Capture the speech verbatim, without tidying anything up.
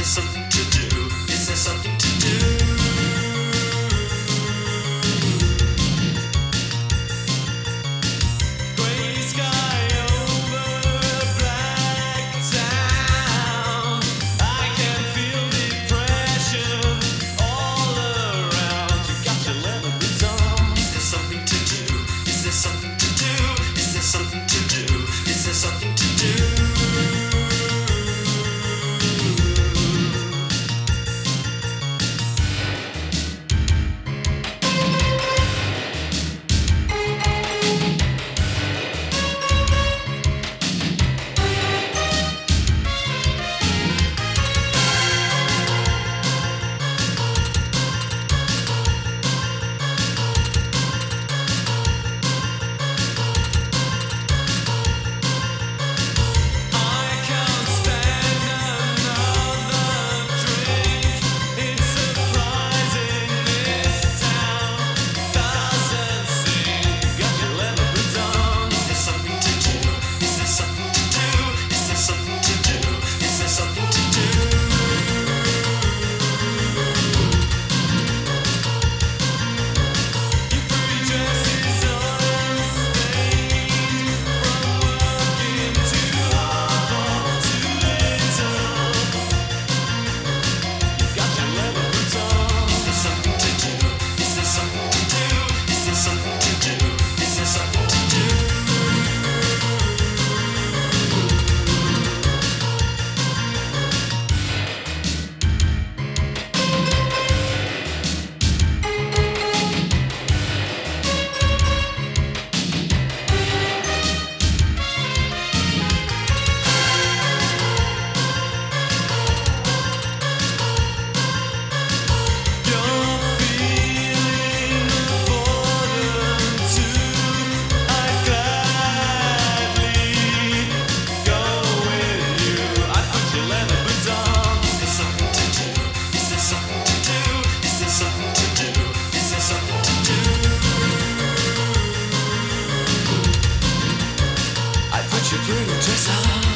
something to do? Is there something to do? Gray sky over a black town. I can feel depression all around. You got your leather boots on. Is there something to do? Is there something to do? Is there something to do? Is there something to do? Put your pretty dress on.